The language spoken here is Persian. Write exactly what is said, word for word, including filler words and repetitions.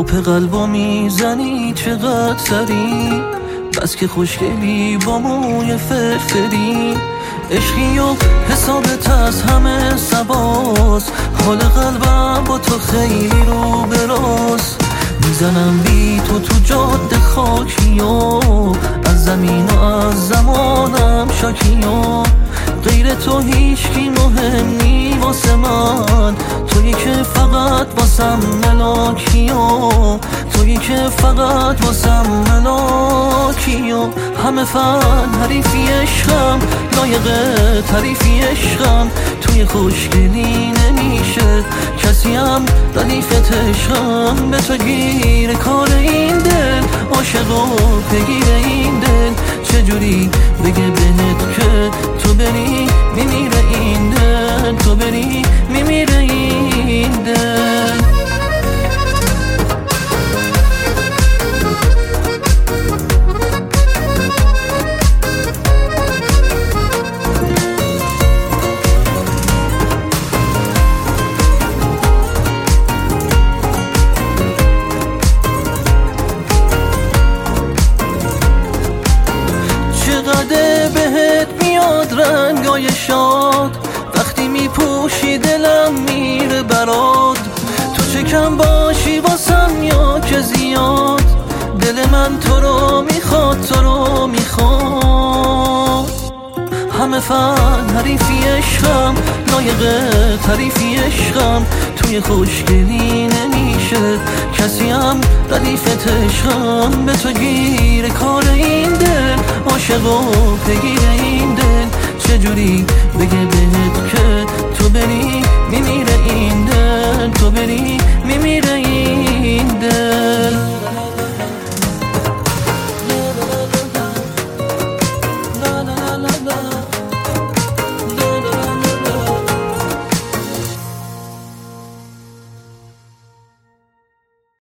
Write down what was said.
قلب قلبو میزنی چقدر سری، بس که خوشگلی با موی فرفری. عشقی و حسابت از همه سباس، حال قلبم با تو خیلی رو براست. میزنم بی تو تو جاده خاکی و از زمین و از زمانم شاکی و غیر تو هیچکی مهم نی واسه من. تویی که فقط واسم ملاکی و تویی که فقط واسم ملاکی و همه فن حریفی عشقم، لایق تعریفی عشقم. توی خوشگلی نمیشه کسی هم ردیفت عشقم. به تو گیر کار این دل، عاشق و بگیر این دل. چجوری بگه بهت که تو بری میمیره این دل، تو بری میمیره این دل. چقدر بهت میاد رنگای شاد، وقتی میپوشی دلم میره برات. تو چه کم باشی واسم یا که زیاد، دل من تو رو میخواد تو رو میخواد. همه فن حریفی عشقم، لایق تعریفی عشقم. توی خوشگلی نمیشه کسی هم ردیفت عشقم. به تو گیر کار این دل، عاشق و بگیر این دل. چجوری بگه بهت که تو بری